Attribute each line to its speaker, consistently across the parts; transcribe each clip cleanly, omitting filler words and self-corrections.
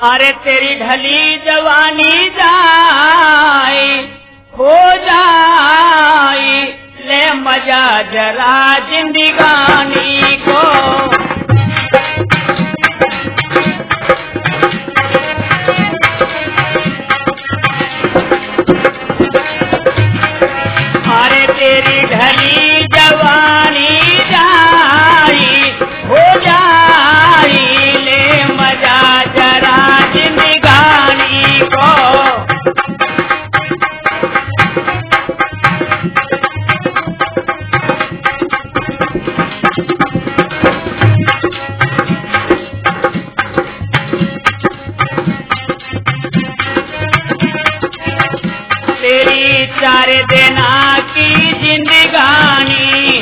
Speaker 1: अरे तेरी ढली जवानी जाए हो जाए, ले मजा जरा जिंदगानी को। अरे तेरी ढली जवानी जाए हो जाए, ले मजा जरा जिंदगानी को। तेरी 4 दिना की जिंदगानी,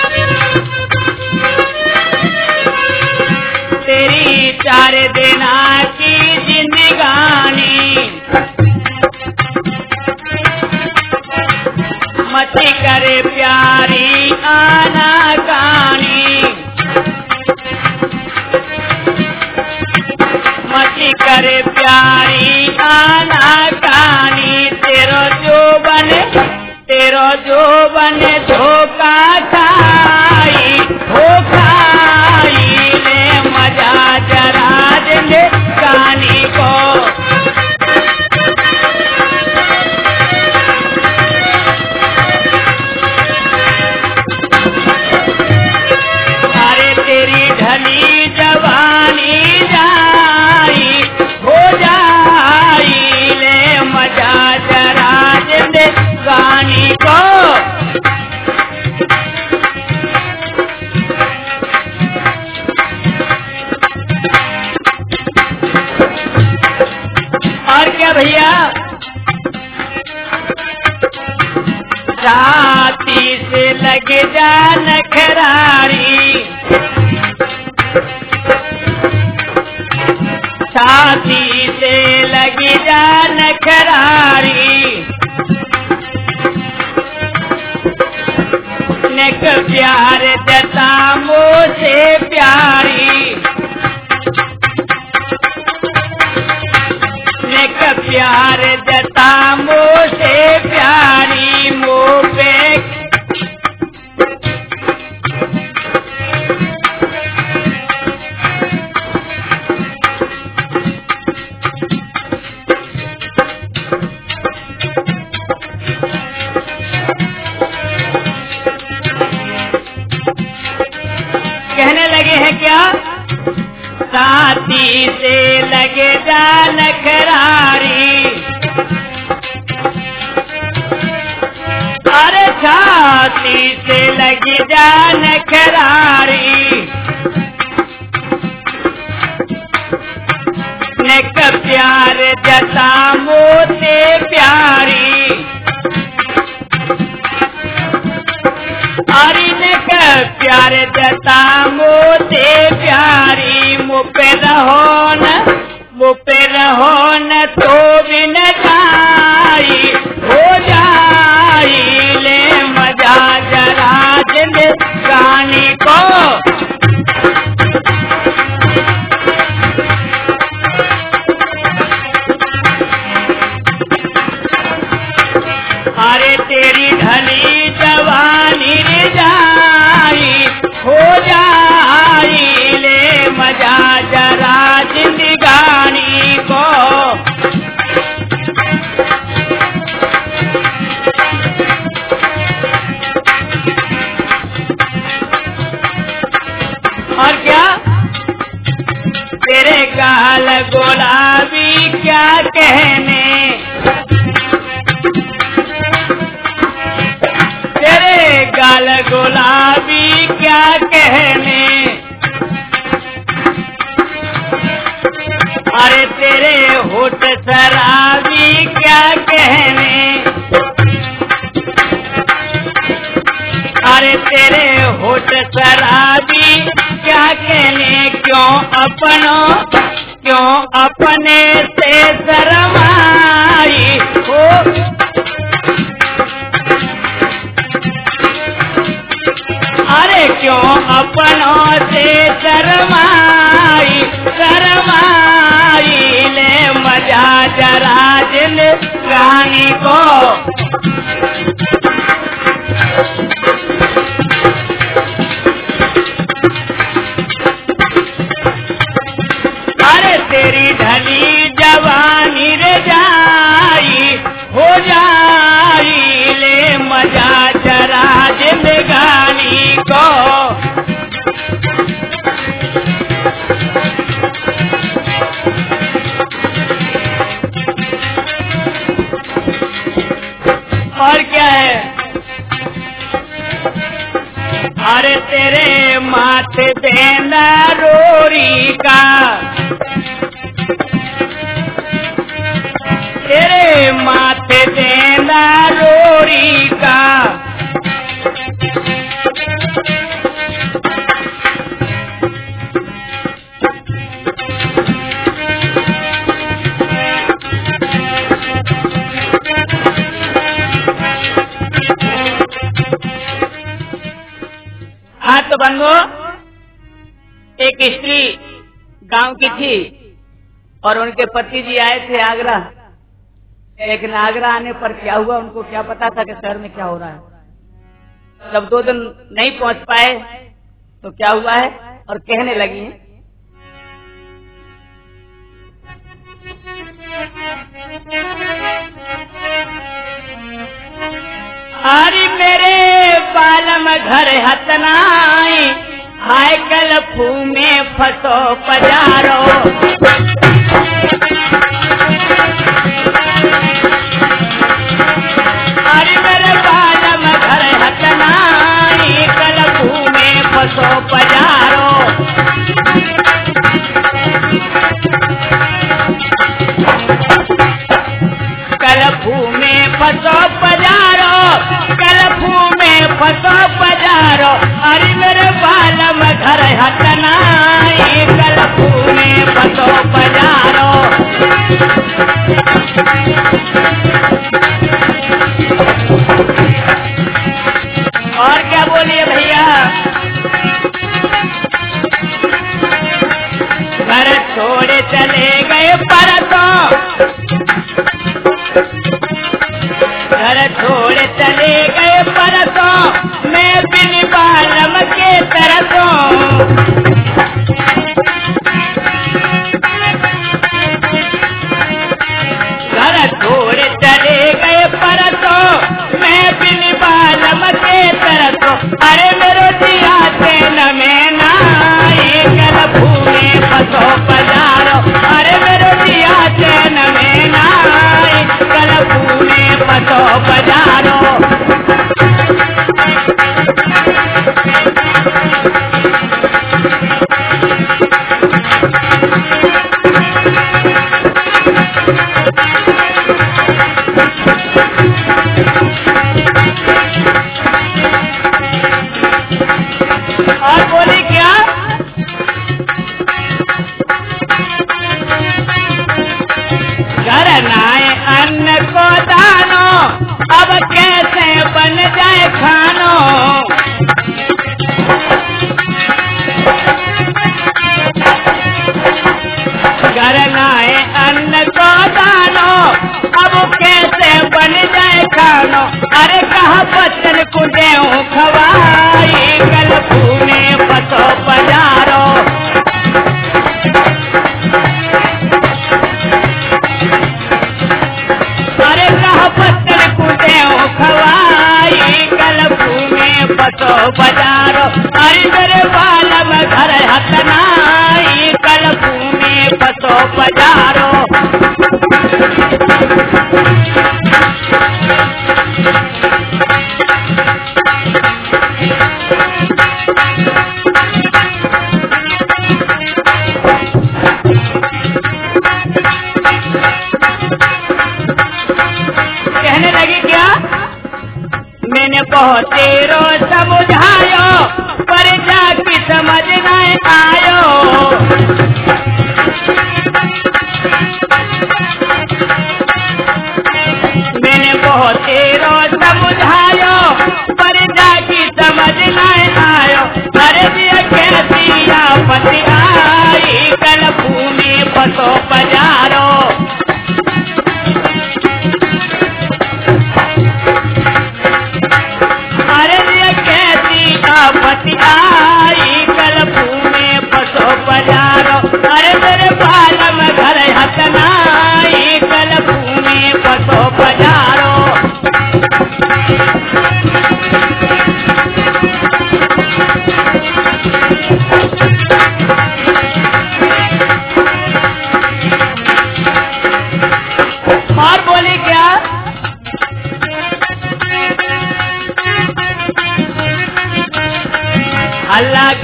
Speaker 1: तेरी 4 दिना की जिंदगानी, मची करे प्यारी आनाकानी, मची करे प्यारी आनाकानी। तेरो जोबन धोखा खाई हो खाई, ले मजा जरा जिंदगानी को। अरे तेरी ढली जवानी जाई हो जाई, ले मजा जरा जिंदगानी को। और क्या भैया, छाती से लग जा नखरारी, छाती से लग जा नखरारी, नेक प्यार जता मुझे प्यारी, नेक प्यार जता मुझे प्यारी। मुँह पे कहने लगे हैं क्या, छाती से लगे जा नखरारी, अरे छाती से लगी जा नखरारी, नेक प्यार जता मोते प्यारी, अरे नेक प्यार जता मोते प्यारी। मुँह पे रहो न तो भी न जाई हो जाई, ले मजा जरा जिंदगानी को। अरे तेरी ढली जवानी जाई हो जाई, ले मजा जरा जिंदगानी को। और क्या, तेरे गाल गुलाबी क्या कहने, तेरे गाल गुलाबी क्या कहने, अरे तेरे होठ शराबी क्या कहने, अरे तेरे होठ शराबी क्या कहने। क्यों अपने से शर्माई हो, अरे क्यों अपनों से शर्माई, शर्माई, ले अरे तेरी ढली जवानी रे जाई हो जाई ले मजा जरा जिंदगानी को। और क्या है? अरे तेरे माथे देना रोरी का, तेरे माथे देना रोरी का। हाँ तो बंधु, एक स्त्री गांव की थी और उनके पति जी आए थे आगरा। लेकिन आगरा आने पर क्या हुआ, उनको क्या पता था कि शहर में क्या हो रहा है। जब 2 दिन नहीं पहुंच पाए तो क्या हुआ है, और कहने लगी हैं, अरे मेरे बालम घर हतनाई हाय कल फू में फसो पजारो। अरे मेरे बालम घर हतनाई कल फू में फसो पजारो। कलफू में फसो पजारो, कलफू में फसो पजारो। अरे मेरे बालम घर हटनाई कलफू में फसो पजारो। और क्या बोलिए भैया, घर छोड़े चले गए परसों, घर छोड़े चले गए परसों, मैं बिन बालम के तरसों। घर छोड़े चले गए परसों, मैं बिन बालम के तरसों। अरे मेरो दिया से न में नाई कलफू में फसो पजारो। अरे मेरो दिया से न में नाई कलफू में फसो पजारो। और बोली क्या, घर नाए अन्न को दानो, अब कैसे बन जाए खानो। घर नाए अन्न को दानो, अब कैसे बन जाए खानो। अरे कहाँ बचन को गेहूं खवाई कलफू में फसो पजारो। अरे कहाँ बचन को गेहूं खवाई कलफू में फसो पजारो। अरे मेरे बालम घर हतनाई कलफू में फसो पजारो। कहने लगी क्या, मैंने बहुत देरो समझायो पर जाके समझ न आयो।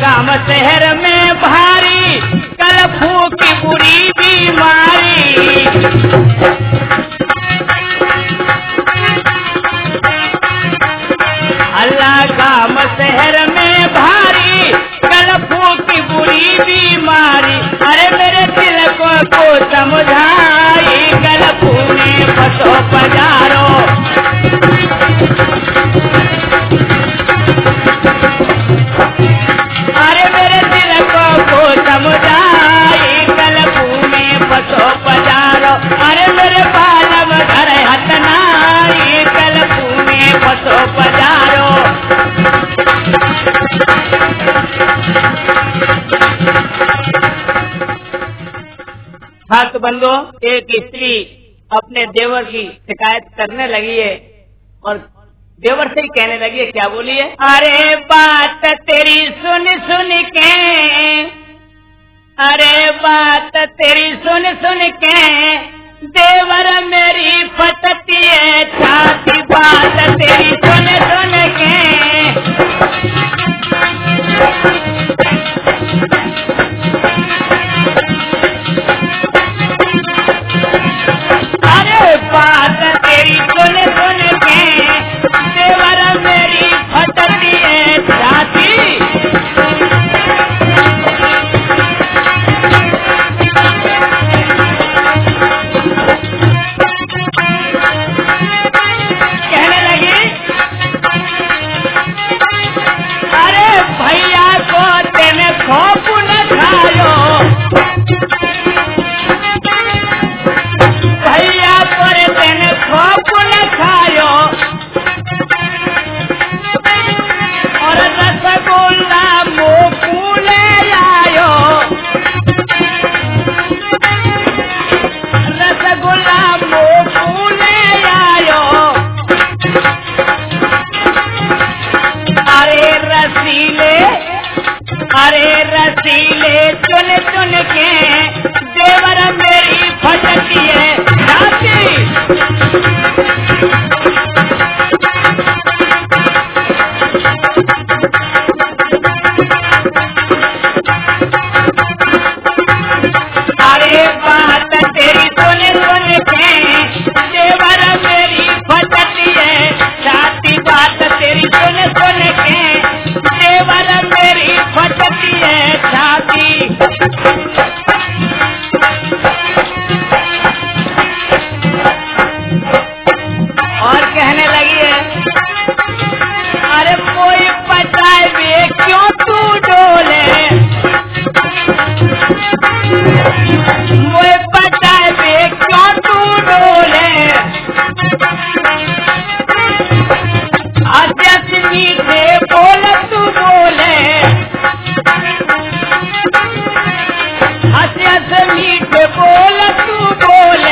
Speaker 1: गांव शहर में भारी कलफू की बुरी बीमारी। अल्लाह गांव शहर में भारी कलफू की बुरी बीमारी। अरे मेरे दिल को समझाई कलफू ने बसो पजारो। अरे मेरे दिल को समझाई कलफू में बसो पजारो। अरे मेरे बालम घर हतनाई कलफू में बसो पजारो। हाँ तो बंदो, एक स्त्री अपने देवर की शिकायत करने लगी है और देवर से ही कहने लगी है, क्या बोली है? अरे बात तेरी सुन सुन के, अरे बात तेरी सुन सुन के देवर मेरी फटती है छाती। बात तेरी सुन सुन के, अरे बात तेरी सुन सुन के देवर मेरी फटती है छाती। कहने लगी, अरे भैया को तेने खोप न खायो, भैया को तेने खोप न खायो। और रसगुल्ला मोकू ले आयो, रसगुल्ला मोकू ले आयो। अरे रसीले, अरे रसीले चुन चुन के देवर मेरी फटती है छाती। अरे बात तेरी सुन सुन के देवर मेरी फटती है छाती। बात तेरी सुन सुन के देवर मेरी फटती है छाती। और कहने लगी है, अरे कोई पटाए वे क्यों तू डोले, मोए पटाए वे क्यों तू डोले। अध्यक्ष मीठे बोल तू बोले, अध्यक्ष मीठे बोल तू बोले।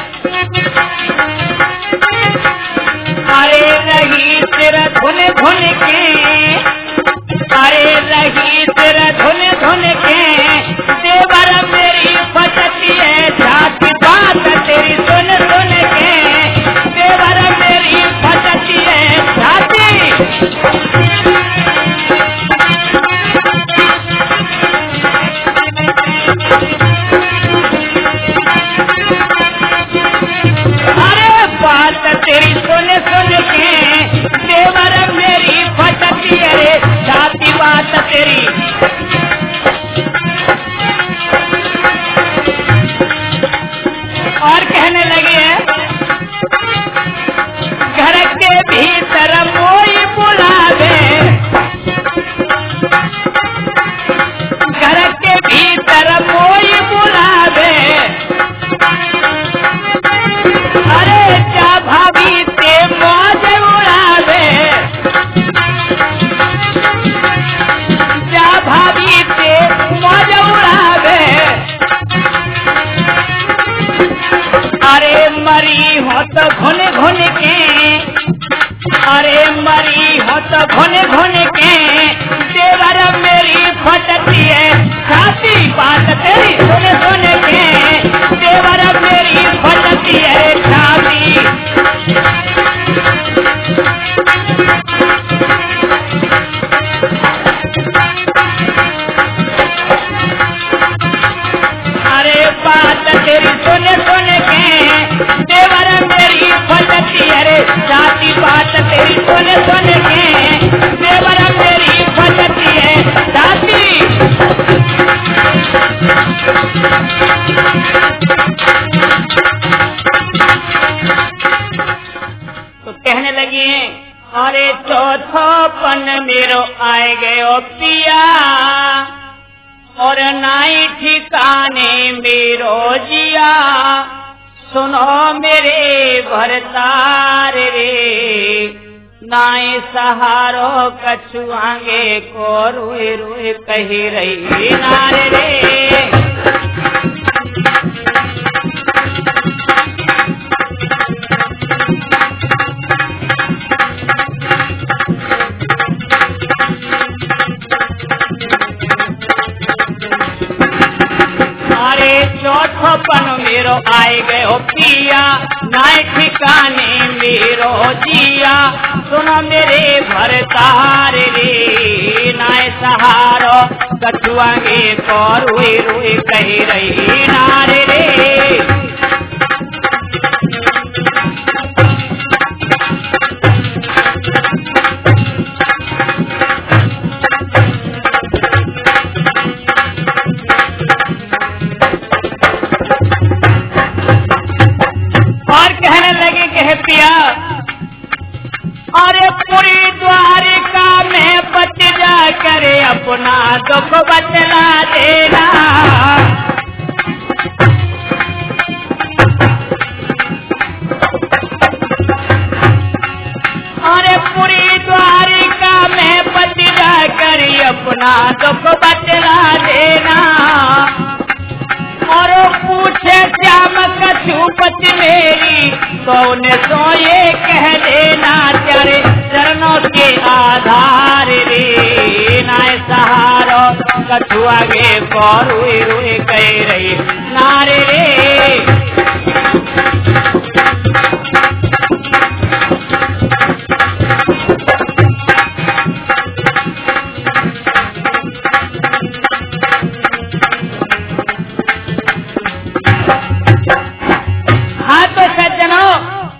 Speaker 1: अरे रही तेरा धुन धुन के, अरे रही तेरा धुन धुन के देवर मेरी फटती है छाती। बात तेरी सुन सुन के देवर मेरी फटती है छाती। अरे बात तेरी सुन सुन के देवर मेरी फटती है छाती। बात तेरी, और कहने लगे है, घर के भीतर मोई बुलावे, घर के भीतर मोई बुलावे। अरे जा भाभी ते मौज उड़ावे, जा भाभी ते मौज उड़ावे। अरे मरी हो तो घुन घुन के, अरे मरी हो तो घुन घुन के देवर मेरी फटती है छाती। बात तेरी सुन सुन के देवर मेरी फटती है छाती। लगी अरे चौथोपन मेरो आए गयो पिया और नाई ठिकाने मेरो जिया सुनो मेरे भरतार रे नाई सहारो कछुआंगे को रोए रोए कही रही नारे रे। चौथोपन मेरो आए गयो पिया नाय ठिकाने मेरो जिया सुनो मेरे भरतार रे नाय सहारो कछुआंगे को रोए रोए कही रही नारे रे। अरे पूरी द्वारिका में बच जा करे अपना दुख बतला देना अरे पूरी द्वारिका में बच जा करे अपना दुख बतला देना और पूछे श्याम कछुपत मेरी कौन सो ये कह देना तेरे चरणों के आधार रे नाय सहारो कछुआ के को रोए रोए कह रही नारे रे।